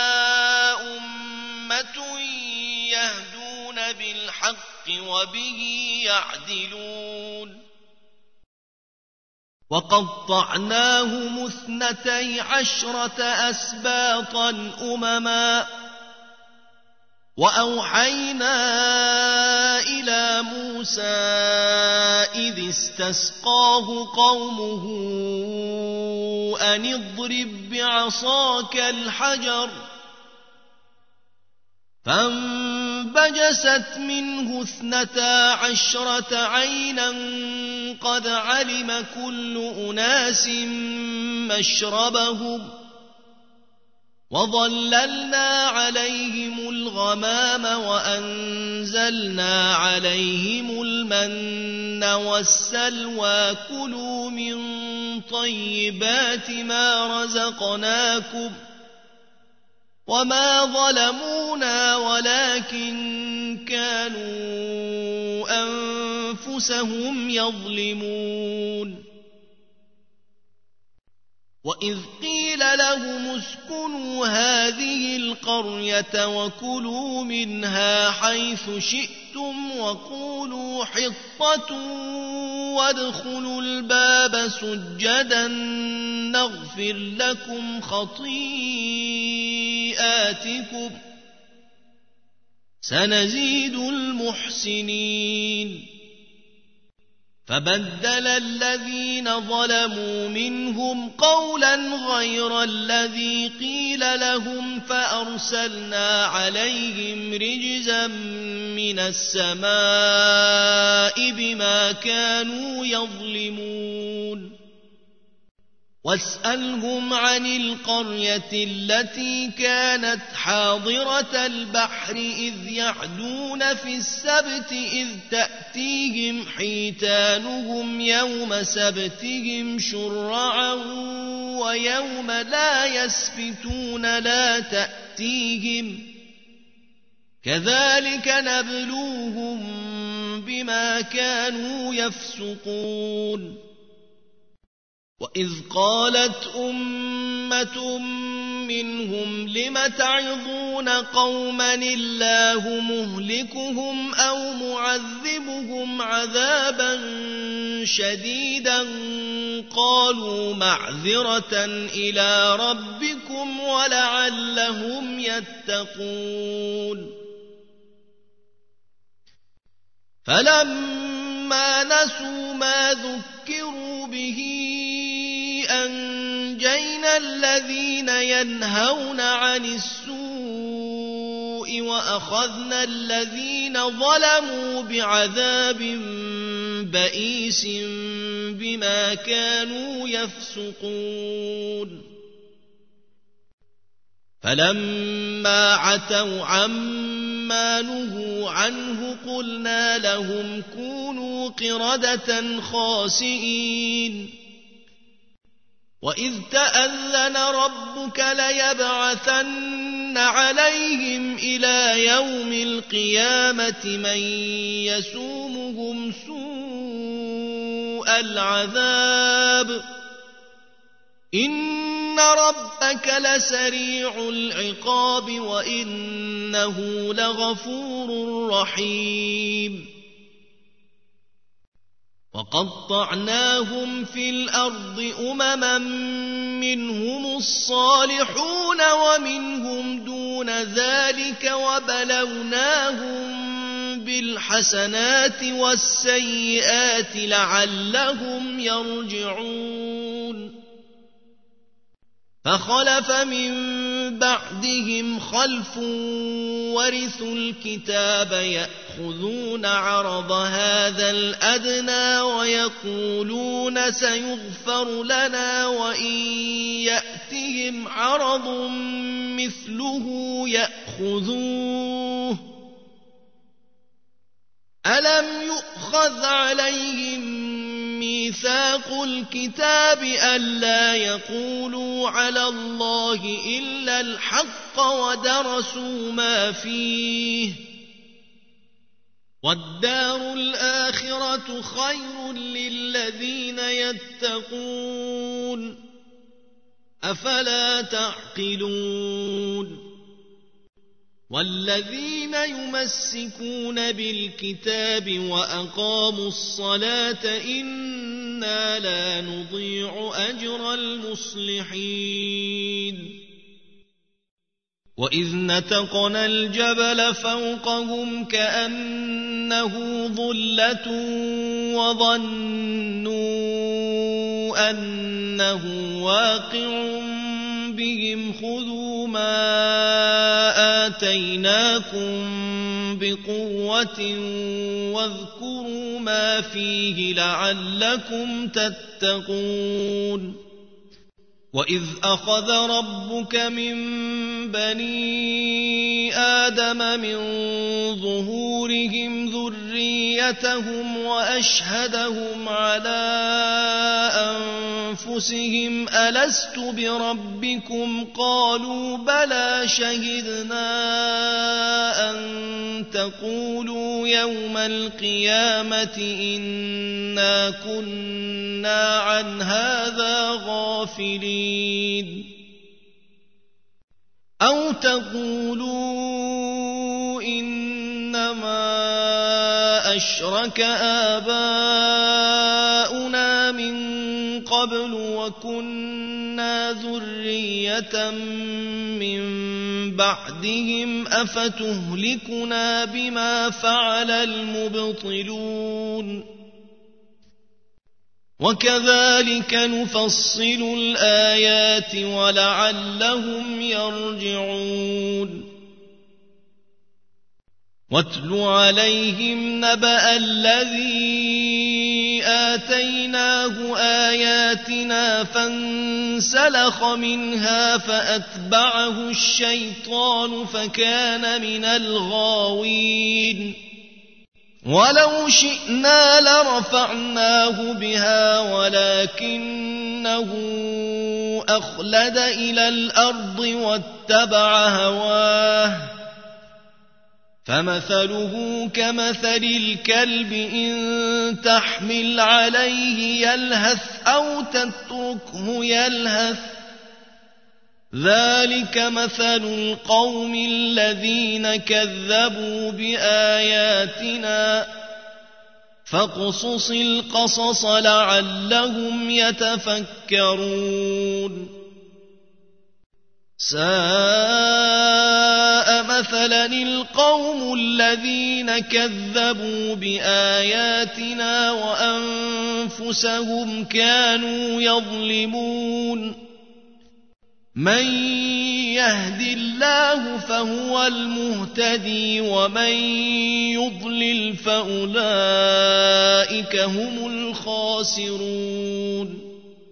أمة يهدون بالحق وبه يعدلون وقطعناهم اثنتي عشرة أسباطا أمما وأوحينا إلى موسى إذ استسقاه قومه أن اضرب بعصاك الحجر فانبجست منه اثنتا عشرة عينا قد علم كل أناس مشربهم وظللنا عليهم الغمام وأنزلنا عليهم المن والسلوى كلوا من طيبات ما رزقناكم وما ظلمونا ولكن كانوا أنفسهم يظلمون وإذ قيل لهم اسكنوا هذه القرية وكلوا منها حيث شئتم وقولوا حطة وادخلوا الباب سجدا نغفر لكم خطيئاتكم سنزيد المحسنين فبدل الذين ظلموا منهم قولا غير الذي قيل لهم فأرسلنا عليهم رجزا من السماء بما كانوا يظلمون واسألهم عن القرية التي كانت حاضرة البحر إذ يعدون في السبت إذ تأتيهم حيتانهم يوم سبتهم شرعا ويوم لا يسبتون لا تأتيهم كذلك نبلوهم بما كانوا يفسقون وإذ قالت أمة منهم لم تعظون قوما الله مهلكهم أو معذبهم عذابا شديدا قالوا معذرة إلى ربكم ولعلهم يتقون فلما نسوا ما ذكروا به أنجينا الذين ينهون عن السوء وأخذنا الذين ظلموا بعذاب بئيس بما كانوا يفسقون فلما عتوا عما نهوا عنه قلنا لهم كونوا قردة خاسئين وإذ تأذن ربك ليبعثن عليهم إلى يوم القيامة من يسومهم سوء العذاب إن ربك لسريع العقاب وإنه لغفور رحيم وقطعناهم في الأرض أمما منهم الصالحون ومنهم دون ذلك وبلوناهم بالحسنات والسيئات لعلهم يرجعون فخلف من بعدهم خلف ورثوا الكتاب يأخذون عرض هذا الأدنى ويقولون سيغفر لنا وإن يأتهم عرض مثله يأخذوه ألم يؤخذ عليهم ميثاق الكتاب ألا يقولوا على الله إلا الحق ودرسوا ما فيه والدار الآخرة خير للذين يتقون أفلا تعقلون والذين يمسكون بالكتاب وأقاموا الصلاة إنا لا نضيع أجر المصلحين وإذ نتقنا الجبل فوقهم كأنه ظلة وظنوا أنه واقع بهم خذوا ما آتيناكم بقوة واذكروا ما فيه لعلكم تتقون وإذ أخذ ربك من بني آدم من ظهورهم ذريتهم وأشهدهم على أنفسهم ألست بربكم قالوا بلى شهدنا أن تقولوا يوم القيامة إنا كنا عن هذا غافلين أو تقولوا إنما أشرك آباؤنا من قبل وكنا ذرية من بعدهم أفتهلكنا بما فعل المبطلون وكذلك نفصل الآيات ولعلهم يرجعون واتل عليهم نبأ الذي آتيناه آياتنا فانسلخ منها فأتبعه الشيطان فكان من الغاوين ولو شئنا لرفعناه بها ولكنه أخلد إلى الأرض واتبع هواه فمثله كمثل الكلب إن تحمل عليه يلهث أو تتركه يلهث ذلك مثل القوم الذين كذبوا بآياتنا فاقصص القصص لعلهم يتفكرون ساء مثلا القوم الذين كذبوا بآياتنا وأنفسهم كانوا يظلمون من يهد الله فهو المهتدي ومن يضلل فأولئك هم الخاسرون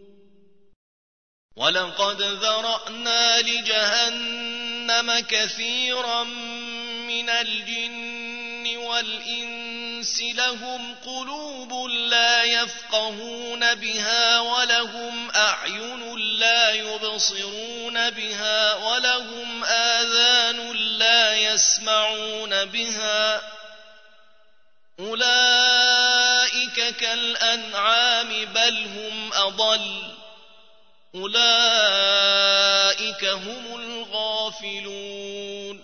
ولقد ذرأنا لجهنم كثيرا من الجن والإنس لهم قلوب لا يفقهون بها ولهم أعين لا يبصرون بها ولهم آذان لا يسمعون بها أولئك كالأنعام بل هم أضل أولئك هم الغافلون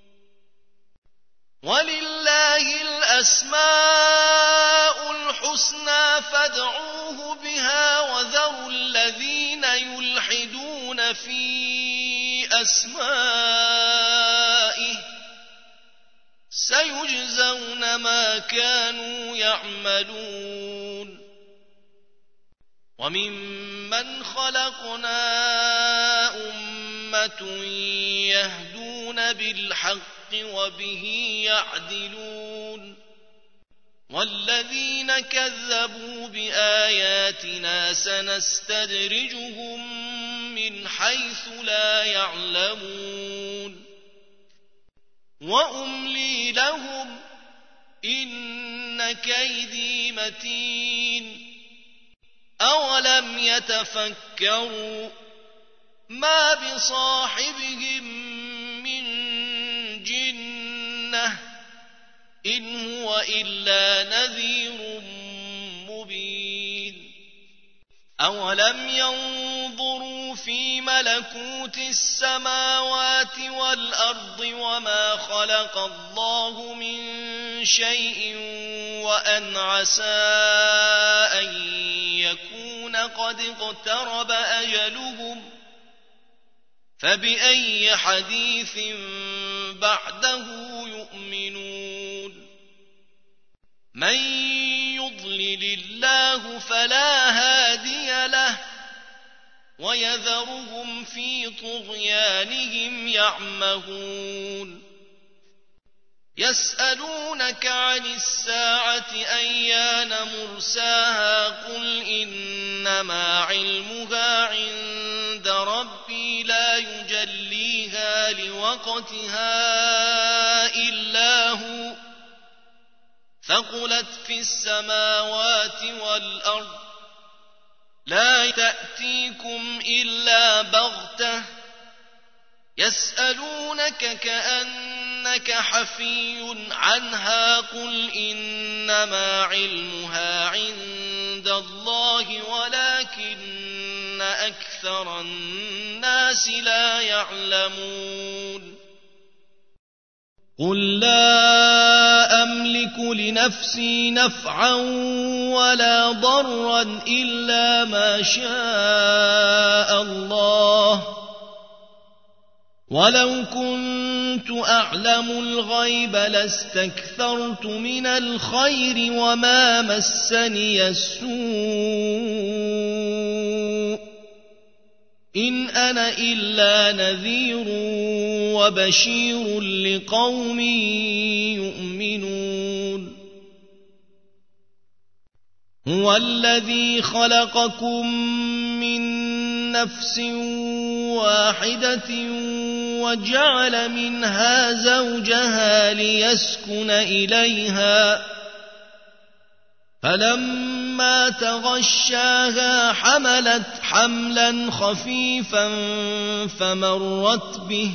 ولله الأسماء الحسنى فادعوه بها وذروا الذين يلحدون في أسمائه سيجزون ما كانوا يعملون وممن خلقنا أمة يهدون بالحق وبه يعدلون والذين كذبوا بآياتنا سنستدرجهم من حيث لا يعلمون وأملي لهم إن كيدي متين أولم يتفكروا ما بصاحبهم من جنة إن هو إلا نذير مبين أولم ينظروا انظروا في ملكوت السماوات والأرض وما خلق الله من شيء وأن عسى أن يكون قد اقترب أجلهم فبأي حديث بعده يؤمنون من يضلل الله فلا هادي له ويذرهم في طغيانهم يعمهون يسألونك عن الساعة أيان مرساها قل إنما علمها عند ربي لا يجليها لوقتها إلا هو ثقلت في السماوات والأرض لا تأتيكم إلا بغتة يسألونك كأنك حفي عنها قل إنما علمها عند الله ولكن أكثر الناس لا يعلمون قل لا أملك لنفسي نفعا ولا ضرا إلا ما شاء الله ولو كنت أعلم الغيب لاستكثرت من الخير وما مسني السوء إن أنا إلا نذير وبشير لقوم يؤمنون هو الذي خلقكم من نفس واحدة وجعل منها زوجها ليسكن إليها فلما تغشاها حملت حملا خفيفا فمرت به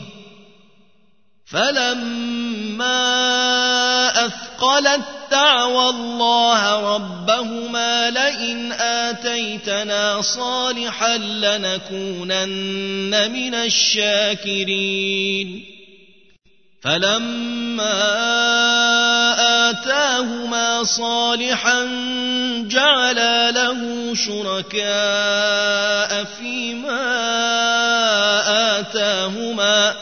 فلما أثقلت دعوى الله ربهما لئن آتيتنا صالحا لنكونن من الشاكرين فلما آتاهما صالحا جعلا له شركاء فيما آتاهما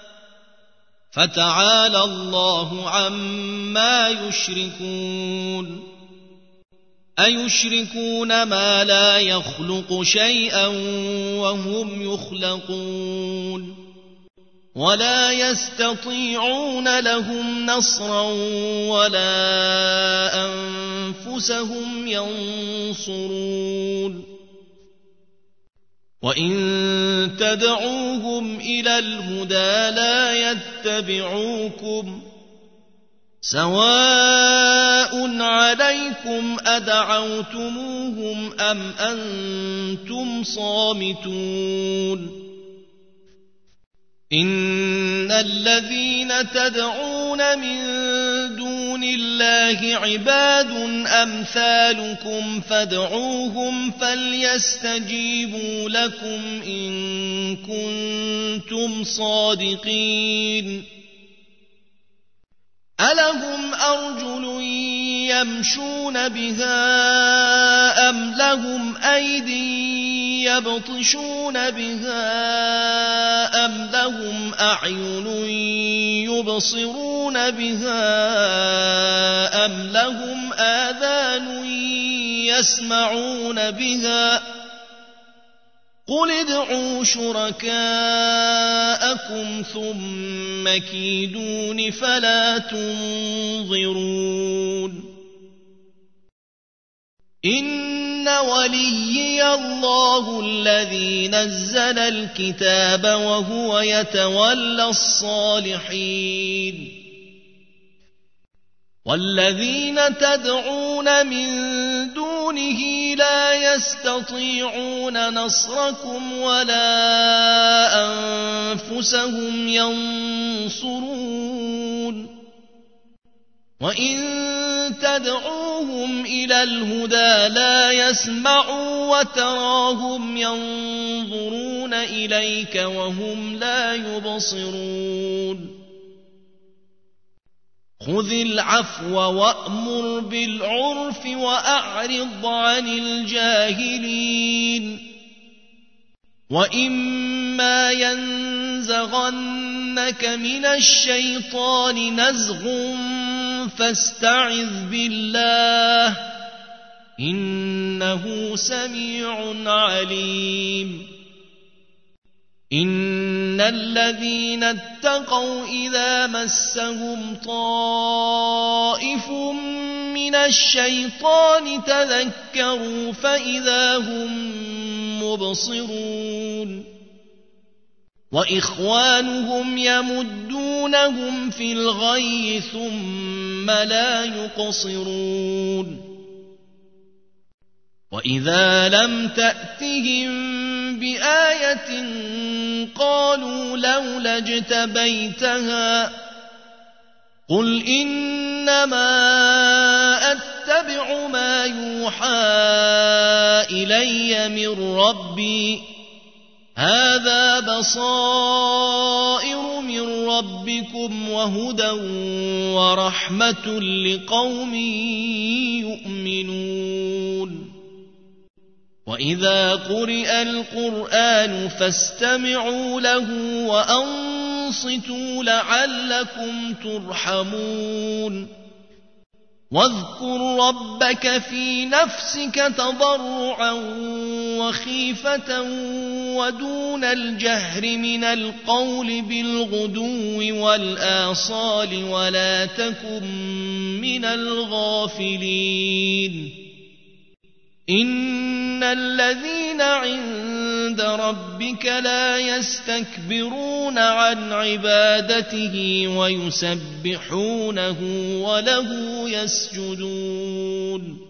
فتعالى الله عما يشركون أيشركون ما لا يخلق شيئا وهم يخلقون ولا يستطيعون لهم نصرا ولا أنفسهم ينصرون وإن تدعوهم إلى الهدى لا يتبعوكم سواء عليكم أدعوتموهم أم أنتم صامتون إن الذين تدعون من دون الله عباد أمثالكم فادعوهم فليستجيبوا لكم إن كنتم صادقين ألهم أرجل يمشون بها أم لهم أيدي يبطشون بها أم لهم أعين يبصرون بها أم لهم آذان يسمعون بها قل ادعوا شركاءكم ثم كيدون فلا تنظرون إن وليي الله الذي نزل الكتاب وهو يتولى الصالحين والذين تدعون من دونه لا يستطيعون نصركم ولا أنفسهم ينصرون وإن تدعوهم إلى الهدى لا يسمعوا وتراهم ينظرون ينظرون إليك وهم لا يبصرون خذ العفو وأمر بالعرف وأعرض عن الجاهلين وإما ينزغنك من الشيطان نزغ فاستعذ بالله إنه سميع عليم إن الذين اتقوا إذا مسهم طائف من الشيطان تذكروا فإذا هم مبصرون وإخوانهم يمدونهم في الغي ثم لا يقصرون وإذا لم تأتهم بآية قالوا لولا اجتبيتها قل إنما أتبع ما يوحى إلي من ربي هذا بصائر من ربكم وهدى ورحمة لقوم يؤمنون وإذا قرئ القرآن فاستمعوا له وأنصتوا لعلكم ترحمون واذكر ربك في نفسك تضرعا وخيفة ودون الجهر من القول بالغدو والآصال ولا تكن من الغافلين إن الذين عند ربك لا يستكبرون عن عبادته ويسبحونه وله يسجدون